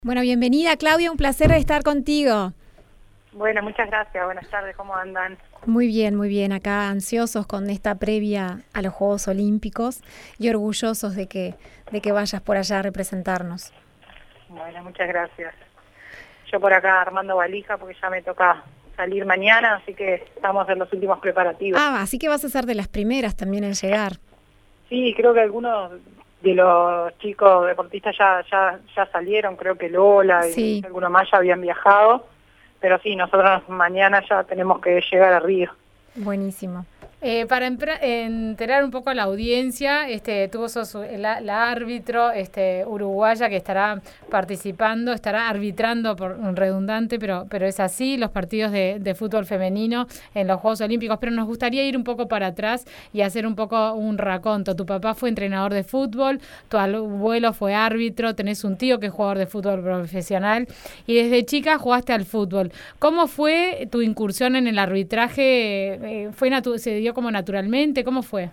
Bueno, bienvenida Claudia, un placer estar contigo. Bueno, muchas gracias. Buenas tardes, ¿cómo andan? Muy bien, acá ansiosos con esta previa a los Juegos Olímpicos y orgullosos de que vayas por allá a representarnos. Bueno, muchas gracias. Yo por acá armando valija porque ya me toca salir mañana, así que estamos en los últimos preparativos. Así que vas a ser de las primeras también en llegar. Sí, creo que algunos de los chicos deportistas ya salieron, creo que Lola Sí. y algunos más ya habían viajado, pero sí, nosotros mañana ya tenemos que llegar a Río. Buenísimo. Para enterar un poco a la audiencia, sos la árbitro uruguaya que estará participando, estará arbitrando por redundante, pero es así, los partidos de fútbol femenino en los Juegos Olímpicos. Pero nos gustaría ir un poco para atrás y hacer un poco un raconto. Tu papá fue entrenador de fútbol, tu abuelo fue árbitro, tenés un tío que es jugador de fútbol profesional y desde chica jugaste al fútbol. ¿Cómo fue tu incursión en el arbitraje? ¿Se dio como naturalmente? ¿Cómo fue?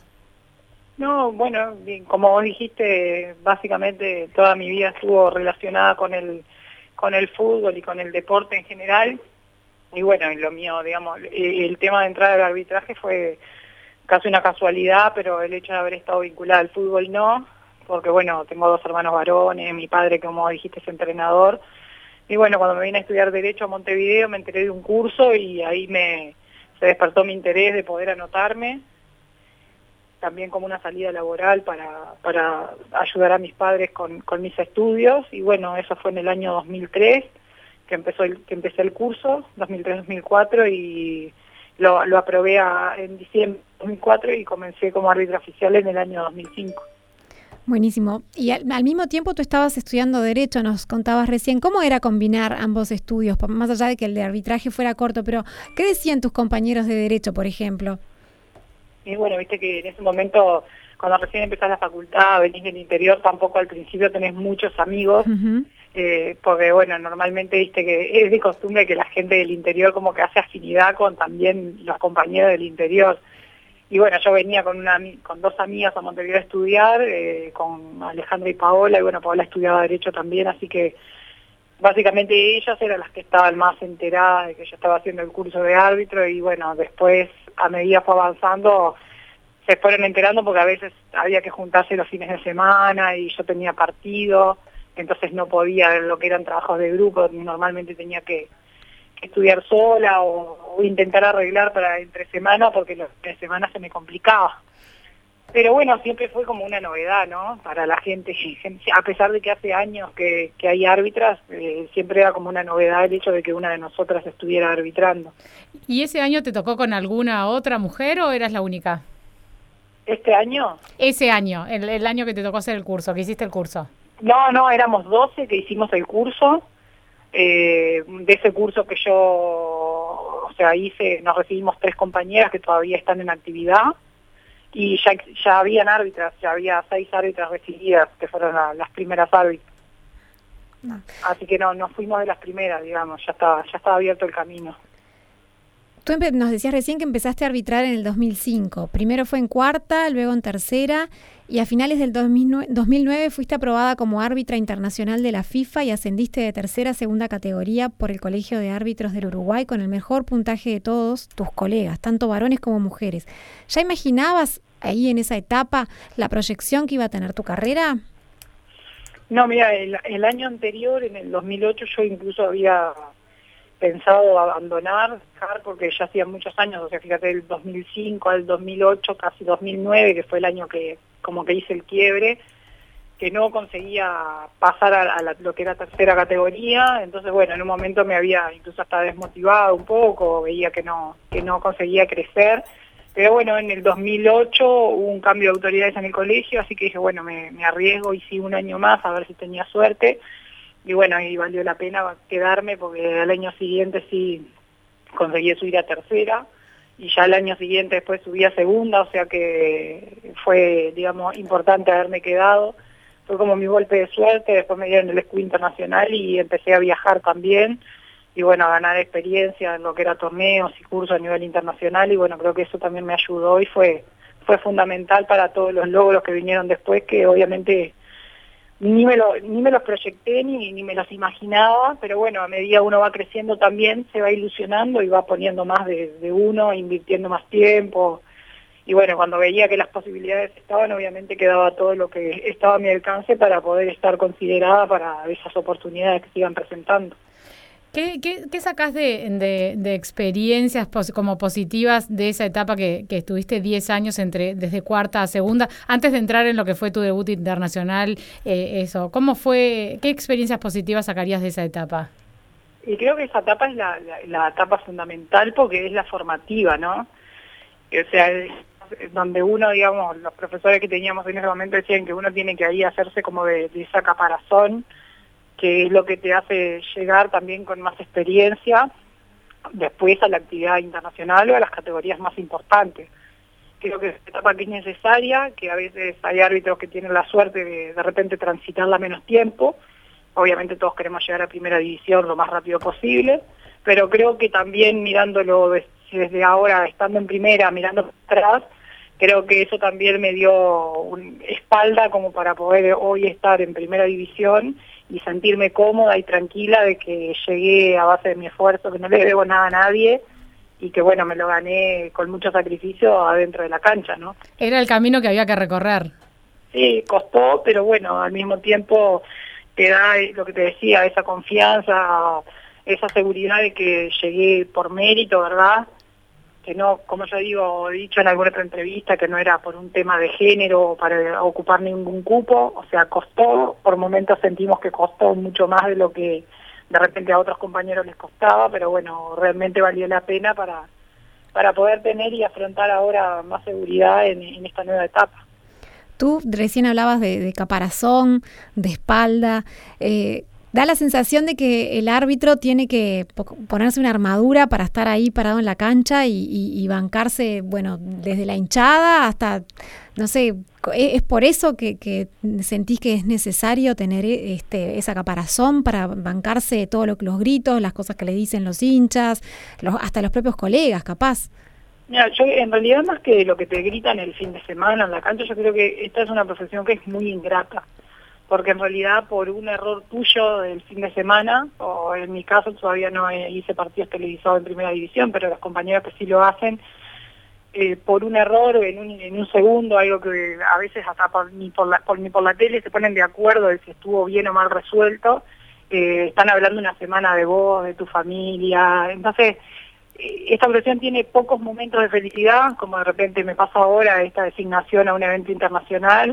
No, bueno, bien, como vos dijiste, básicamente toda mi vida estuvo relacionada con el fútbol y con el deporte en general. Y bueno, lo mío, digamos, el tema de entrar al arbitraje fue casi una casualidad, pero el hecho de haber estado vinculada al fútbol no, porque bueno, tengo dos hermanos varones, mi padre, como dijiste, es entrenador. Y bueno, cuando me vine a estudiar Derecho a Montevideo me enteré de un curso y ahí se despertó mi interés de poder anotarme, también como una salida laboral para ayudar a mis padres con mis estudios. Y bueno, eso fue en el año 2003 que empecé el curso, 2003-2004, y lo aprobé en diciembre de 2004 y comencé como árbitra oficial en el año 2005. Buenísimo. Y al mismo tiempo tú estabas estudiando Derecho, nos contabas recién. ¿Cómo era combinar ambos estudios? Más allá de que el de arbitraje fuera corto, pero ¿qué decían tus compañeros de Derecho, por ejemplo? Y bueno, viste que en ese momento, cuando recién empezás la facultad, venís del interior, tampoco al principio tenés muchos amigos, porque bueno, normalmente viste que es de costumbre que la gente del interior como que hace afinidad con también los compañeros del interior. Y bueno, yo venía con dos amigas a Montevideo a estudiar, con Alejandra y Paola, y bueno, Paola estudiaba Derecho también, así que básicamente ellas eran las que estaban más enteradas de que yo estaba haciendo el curso de árbitro. Y bueno, después, a medida fue avanzando, se fueron enterando porque a veces había que juntarse los fines de semana y yo tenía partido, entonces no podía ver lo que eran trabajos de grupo, normalmente tenía que estudiar sola o intentar arreglar para entre semana porque los fines de semana se me complicaba. Pero bueno, siempre fue como una novedad, ¿no? Para la gente, a pesar de que hace años que hay árbitras, siempre era como una novedad el hecho de que una de nosotras estuviera arbitrando. ¿Y ese año te tocó con alguna otra mujer o eras la única? ¿Este año? Ese año, el año que te tocó hacer el curso, que hiciste el curso. No, éramos 12 que hicimos el curso. De ese curso que yo, hice, nos recibimos 3 compañeras que todavía están en actividad. Y ya habían árbitras, ya había 6 árbitras recibidas, que fueron las primeras árbitras. No. Así que no fuimos de las primeras, digamos, ya estaba abierto el camino. Tú nos decías recién que empezaste a arbitrar en el 2005. Primero fue en cuarta, luego en tercera, y a finales del 2009 fuiste aprobada como árbitra internacional de la FIFA y ascendiste de tercera a segunda categoría por el Colegio de Árbitros del Uruguay con el mejor puntaje de todos tus colegas, tanto varones como mujeres. ¿Ya imaginabas ahí en esa etapa la proyección que iba a tener tu carrera? No, mira, el año anterior, en el 2008, yo incluso había pensado abandonar, porque ya hacía muchos años, fíjate, del 2005 al 2008, casi 2009, que fue el año que como que hice el quiebre, que no conseguía pasar a lo que era tercera categoría. Entonces bueno, en un momento me había incluso hasta desmotivado un poco, veía que no conseguía crecer. Pero bueno, en el 2008 hubo un cambio de autoridades en el colegio, así que dije, bueno, me arriesgo y sigo un año más a ver si tenía suerte. Y bueno, y valió la pena quedarme porque al año siguiente sí conseguí subir a tercera y ya el año siguiente después subí a segunda, o sea que fue, digamos, importante haberme quedado. Fue como mi golpe de suerte, después me dieron el escudo internacional y empecé a viajar también y bueno, a ganar experiencia en lo que era torneos y cursos a nivel internacional y bueno, creo que eso también me ayudó y fue fundamental para todos los logros que vinieron después, que obviamente ni me los proyecté ni me los imaginaba, pero bueno, a medida uno va creciendo también se va ilusionando y va poniendo más de uno, invirtiendo más tiempo. Y bueno, cuando veía que las posibilidades estaban, obviamente quedaba todo lo que estaba a mi alcance para poder estar considerada para esas oportunidades que se iban presentando. ¿Qué sacás de experiencias como positivas de esa etapa que estuviste 10 años desde cuarta a segunda, antes de entrar en lo que fue tu debut internacional? Eso, ¿cómo fue? ¿Qué experiencias positivas sacarías de esa etapa? Y creo que esa etapa es la etapa fundamental porque es la formativa, ¿no? O sea, es donde uno, digamos, los profesores que teníamos en ese momento decían que uno tiene que ahí hacerse como de esa caparazón, que es lo que te hace llegar también con más experiencia después a la actividad internacional o a las categorías más importantes. Creo que es una etapa que es necesaria, que a veces hay árbitros que tienen la suerte de repente transitarla menos tiempo. Obviamente todos queremos llegar a primera división lo más rápido posible, pero creo que también mirándolo desde ahora, estando en primera, mirando atrás, creo que eso también me dio espalda como para poder hoy estar en primera división y sentirme cómoda y tranquila de que llegué a base de mi esfuerzo, que no le debo nada a nadie y que bueno, me lo gané con mucho sacrificio adentro de la cancha, ¿no? Era el camino que había que recorrer. Sí, costó, pero bueno, al mismo tiempo te da lo que te decía, esa confianza, esa seguridad de que llegué por mérito, ¿verdad? Que no, como yo digo, he dicho en alguna otra entrevista, que no era por un tema de género o para ocupar ningún cupo, o sea, costó, por momentos sentimos que costó mucho más de lo que de repente a otros compañeros les costaba, pero bueno, realmente valió la pena para poder tener y afrontar ahora más seguridad en esta nueva etapa. Tú recién hablabas de caparazón, de espalda. Da la sensación de que el árbitro tiene que ponerse una armadura para estar ahí parado en la cancha y bancarse, bueno, desde la hinchada hasta, no sé, ¿es por eso que sentís que es necesario tener esa caparazón para bancarse todos los gritos, las cosas que le dicen los hinchas, hasta los propios colegas, capaz? Mira, yo en realidad más que lo que te gritan el fin de semana en la cancha, yo creo que esta es una profesión que es muy ingrata, porque en realidad por un error tuyo del fin de semana, o en mi caso todavía no hice partidos televisados en primera división, pero los compañeros que sí lo hacen, por un error en un segundo, algo que a veces hasta ni por la tele se ponen de acuerdo de si estuvo bien o mal resuelto, están hablando una semana de vos, de tu familia, entonces esta profesión tiene pocos momentos de felicidad, como de repente me pasa ahora esta designación a un evento internacional,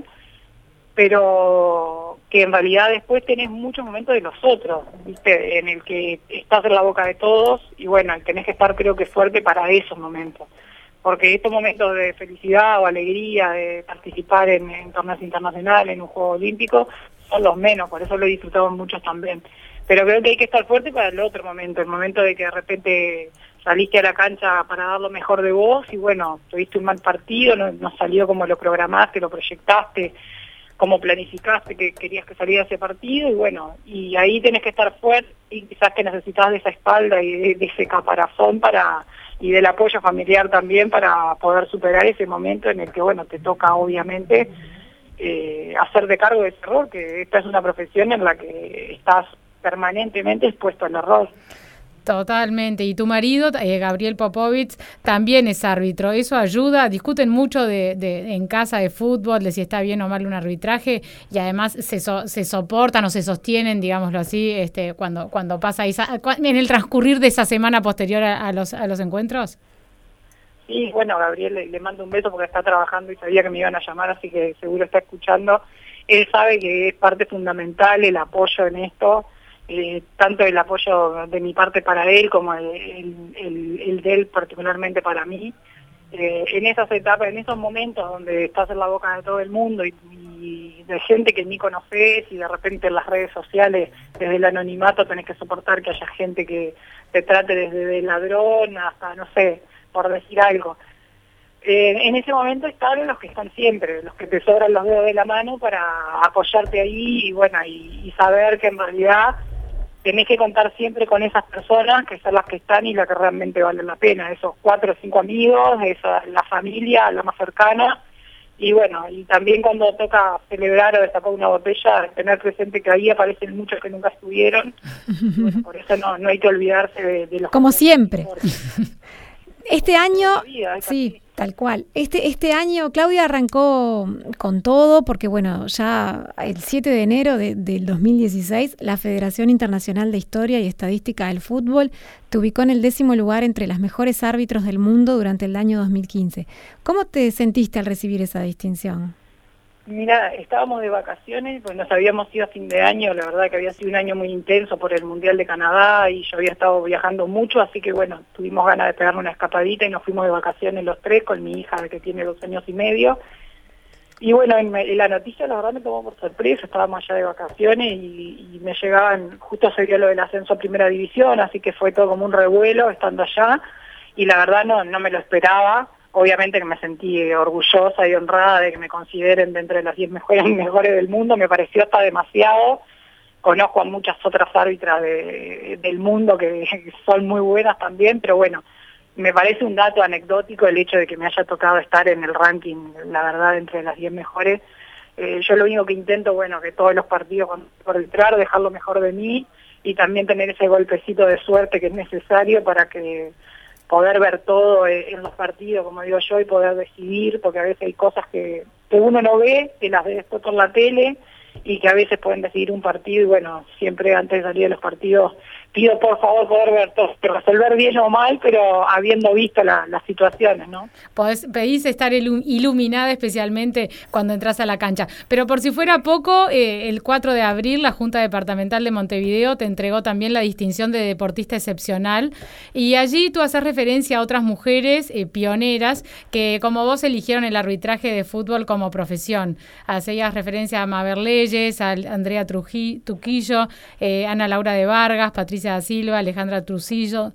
pero que en realidad después tenés muchos momentos de los otros, ¿viste? En el que estás en la boca de todos y bueno, tenés que estar creo que fuerte para esos momentos, porque estos momentos de felicidad o alegría de participar en torneos internacionales, en un juego olímpico, son los menos, por eso lo disfrutamos muchos también. Pero creo que hay que estar fuerte para el otro momento, el momento de que de repente saliste a la cancha para dar lo mejor de vos y bueno, tuviste un mal partido, no salió como lo programaste, lo proyectaste, como planificaste que querías que saliera ese partido y bueno, y ahí tenés que estar fuerte y quizás que necesitas de esa espalda y de ese caparazón y del apoyo familiar también para poder superar ese momento en el que bueno, te toca obviamente hacerte cargo de ese error, que esta es una profesión en la que estás permanentemente expuesto al error. Totalmente. Y tu marido, Gabriel Popovich, también es árbitro. ¿Eso ayuda? Discuten mucho en casa de fútbol, de si está bien o mal un arbitraje, y además se soportan o se sostienen, digámoslo así, cuando pasa en el transcurrir de esa semana posterior a los encuentros. Sí, bueno, Gabriel le mando un beso porque está trabajando y sabía que me iban a llamar, así que seguro está escuchando. Él sabe que es parte fundamental el apoyo en esto, tanto el apoyo de mi parte para él como el de él particularmente para mí. En esas etapas, en esos momentos donde estás en la boca de todo el mundo y de gente que ni conoces y de repente en las redes sociales, desde el anonimato tenés que soportar que haya gente que te trate desde de ladrón hasta, no sé, por decir algo. En ese momento están los que están siempre, los que te sobran los dedos de la mano para apoyarte ahí y bueno, y saber que en realidad tenés que contar siempre con esas personas que son las que están y las que realmente valen la pena, esos 4 o 5 amigos, la familia, la más cercana, Y bueno, y también cuando toca celebrar o destapar una botella, tener presente que ahí aparecen muchos que nunca estuvieron. Y bueno, por eso no hay que olvidarse de los... Como siempre. Este año, sí, tal cual. Este año Claudia arrancó con todo porque, bueno, ya el 7 de enero del 2016, la Federación Internacional de Historia y Estadística del Fútbol te ubicó en el 10º lugar entre las mejores árbitros del mundo durante el año 2015. ¿Cómo te sentiste al recibir esa distinción? Mira, estábamos de vacaciones, pues nos habíamos ido a fin de año, la verdad que había sido un año muy intenso por el Mundial de Canadá y yo había estado viajando mucho, así que bueno, tuvimos ganas de pegarme una escapadita y nos fuimos de vacaciones los tres con mi hija que tiene 2 años y medio. Y bueno, en la noticia la verdad me tomó por sorpresa, estábamos allá de vacaciones y me llegaban, justo se dio lo del ascenso a Primera División, así que fue todo como un revuelo estando allá y la verdad no me lo esperaba. Obviamente que me sentí orgullosa y honrada de que me consideren dentro de las 10 mejores del mundo, me pareció hasta demasiado. Conozco a muchas otras árbitras del mundo que son muy buenas también, pero bueno, me parece un dato anecdótico el hecho de que me haya tocado estar en el ranking, la verdad, entre las 10 mejores. Yo lo único que intento, bueno, que todos los partidos por arbitrar, dejar lo mejor de mí y también tener ese golpecito de suerte que es necesario para que poder ver todo en los partidos, como digo yo, y poder decidir, porque a veces hay cosas que uno no ve, que las ve después por la tele, y que a veces pueden decidir un partido, y bueno, siempre antes de salir de los partidos pido por favor poder ver todo, resolver bien o mal, pero habiendo visto las situaciones, ¿no? Pedís estar iluminada especialmente cuando entras a la cancha. Pero por si fuera poco, el 4 de abril la Junta Departamental de Montevideo te entregó también la distinción de deportista excepcional y allí tú haces referencia a otras mujeres pioneras que como vos eligieron el arbitraje de fútbol como profesión. Hacías referencia a Mabel Leyes, a Andrea Trujillo, Ana Laura de Vargas, Patricia da Silva, Alejandra Trucidos,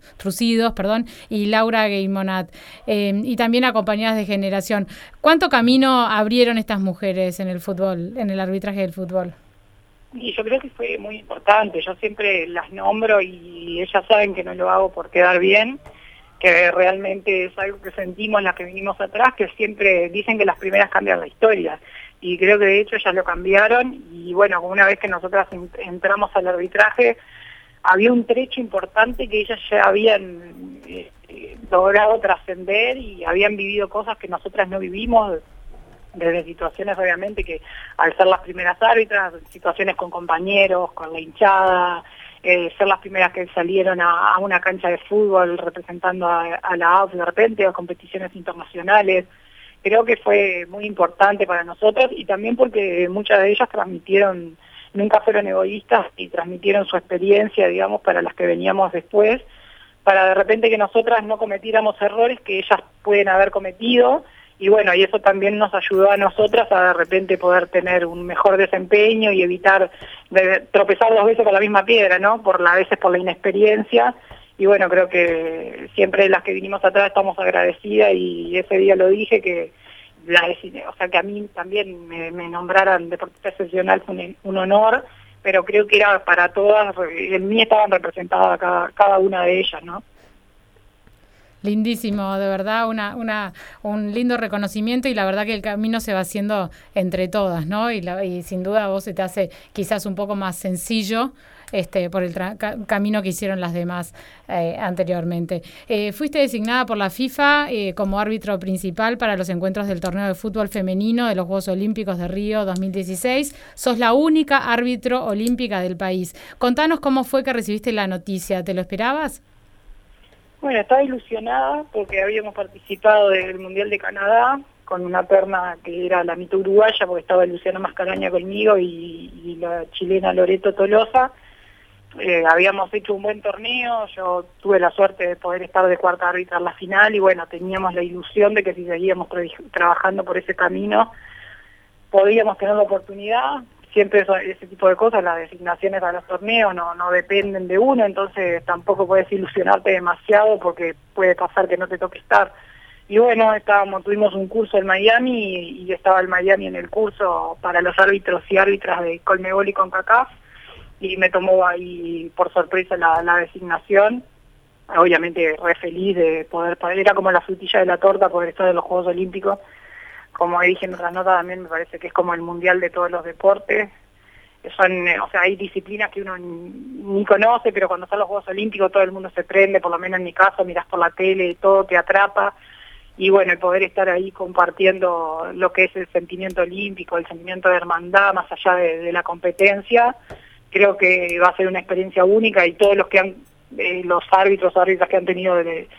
y Laura Gaymonat, y también acompañadas de generación. ¿Cuánto camino abrieron estas mujeres en el fútbol, en el arbitraje del fútbol? Y yo creo que fue muy importante, yo siempre las nombro y ellas saben que no lo hago por quedar bien, que realmente es algo que sentimos las que vinimos atrás, que siempre dicen que las primeras cambian la historia, y creo que de hecho ellas lo cambiaron, y bueno, una vez que nosotras entramos al arbitraje, había un trecho importante que ellas ya habían logrado trascender y habían vivido cosas que nosotras no vivimos, desde situaciones obviamente que al ser las primeras árbitras, situaciones con compañeros, con la hinchada, ser las primeras que salieron a una cancha de fútbol representando a la AUF de repente, a competiciones internacionales. Creo que fue muy importante para nosotros y también porque muchas de ellas transmitieron, nunca fueron egoístas y transmitieron su experiencia, digamos, para las que veníamos después, para de repente que nosotras no cometiéramos errores que ellas pueden haber cometido, y bueno, y eso también nos ayudó a nosotras a de repente poder tener un mejor desempeño y evitar tropezar 2 veces con la misma piedra, ¿no? A veces por la inexperiencia, y bueno, creo que siempre las que vinimos atrás estamos agradecidas, y ese día lo dije que o sea que a mí también me nombraran deportista excepcional fue un honor, pero creo que era para todas, en mí estaban representadas cada una de ellas, ¿no? Lindísimo, de verdad, un lindo reconocimiento y la verdad que el camino se va haciendo entre todas, ¿no? Y sin duda a vos se te hace quizás un poco más sencillo por el camino que hicieron las demás anteriormente. Fuiste designada por la FIFA como árbitro principal para los encuentros del torneo de fútbol femenino de los Juegos Olímpicos de Río 2016. Sos la única árbitro olímpica del país. Contanos cómo fue que recibiste la noticia. ¿Te lo esperabas? Bueno, estaba ilusionada porque habíamos participado del Mundial de Canadá con una perna que era la mitad uruguaya, porque estaba Luciana Mascaraña conmigo y la chilena Loreto Tolosa. Habíamos hecho un buen torneo, yo tuve la suerte de poder estar de cuarta árbitra en la final y bueno, teníamos la ilusión de que si seguíamos trabajando por ese camino podíamos tener la oportunidad. Siempre ese tipo de cosas, las designaciones a los torneos no dependen de uno, entonces tampoco puedes ilusionarte demasiado porque puede pasar que no te toque estar. Y bueno, tuvimos un curso en Miami y estaba el Miami en el curso para los árbitros y árbitras de Conmebol y CONCACAF y me tomó ahí por sorpresa la designación. Obviamente re feliz de poder, era como la frutilla de la torta poder estar en los Juegos Olímpicos. como dije en otra nota también, me parece que es como el mundial de todos los deportes. Son, o sea, hay disciplinas que uno ni conoce, pero cuando son los Juegos Olímpicos todo el mundo se prende, por lo menos en mi caso, mirás por la tele, todo te atrapa, y bueno, el poder estar ahí compartiendo lo que es el sentimiento olímpico, el sentimiento de hermandad, más allá de la competencia, creo que va a ser una experiencia única, y todos los que han, los árbitros o árbitras que han tenido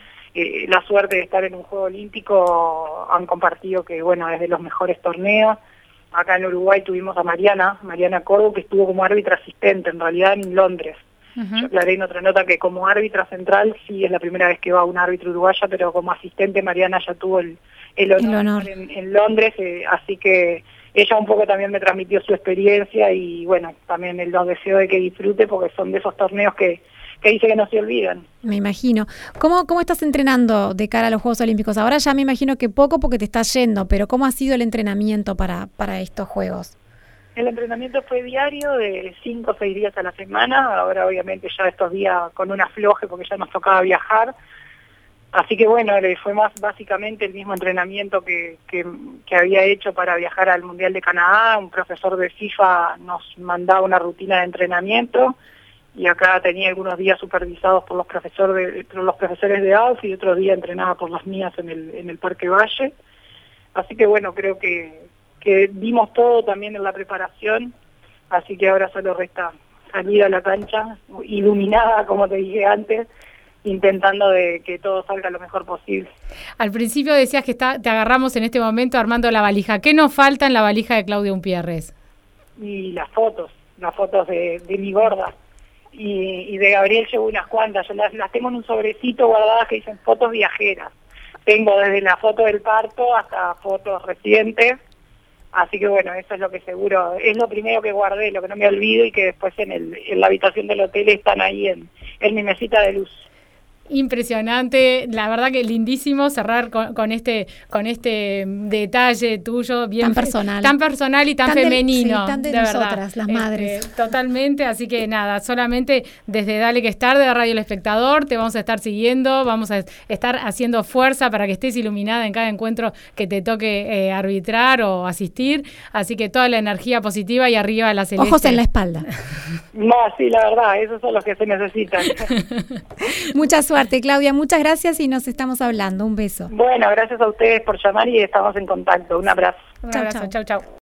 la suerte de estar en un Juego Olímpico han compartido que, bueno, es de los mejores torneos. Acá en Uruguay tuvimos a Mariana Córdoba, que estuvo como árbitra asistente, en realidad en Londres. Yo aclaré en otra nota que como árbitra central sí es la primera vez que va un árbitro uruguaya, pero como asistente Mariana ya tuvo el honor. En Londres, así que ella un poco también me transmitió su experiencia y bueno, también los deseo de que disfrute, porque son de esos torneos que dice que no se olvidan. Me imagino. ¿Cómo estás entrenando de cara a los Juegos Olímpicos? Ahora ya me imagino que poco porque te estás yendo, pero ¿cómo ha sido el entrenamiento para estos Juegos? El entrenamiento fue diario, de 5 o 6 días a la semana. Ahora obviamente ya estos días con un afloje porque ya nos tocaba viajar. Así que bueno, fue más básicamente el mismo entrenamiento que había hecho para viajar al Mundial de Canadá. Un profesor de FIFA nos mandaba una rutina de entrenamiento, y acá tenía algunos días supervisados por los profesores de AUF, y otros días entrenaba por las mías en el Parque Valle. Así que bueno, creo que dimos todo también en la preparación, así que ahora solo resta salir a la cancha, iluminada, como te dije antes, intentando de que todo salga lo mejor posible. Al principio decías que te agarramos en este momento armando la valija. ¿Qué nos falta en la valija de Claudia Umpierres? Y las fotos de mi gorda. Y de Gabriel llevo unas cuantas, yo las tengo en un sobrecito guardadas que dicen fotos viajeras. Tengo desde la foto del parto hasta fotos recientes, así que bueno, eso es lo que seguro, es lo primero que guardé, lo que no me olvido, y que después en la habitación del hotel están ahí en mi mesita de luz. Impresionante, la verdad que lindísimo cerrar con este detalle tuyo bien tan personal y tan femenino, tan de nosotras, las madres. Totalmente, así que nada, solamente desde Dale que es tarde de Radio El Espectador te vamos a estar siguiendo, vamos a estar haciendo fuerza para que estés iluminada en cada encuentro que te toque arbitrar o asistir, así que toda la energía positiva y arriba la celeste. Ojos en la espalda. No, sí, la verdad, esos son los que se necesitan. Mucha suerte, Claudia, muchas gracias y nos estamos hablando. Un beso. Bueno, gracias a ustedes por llamar y estamos en contacto. Un abrazo. Un abrazo, chau.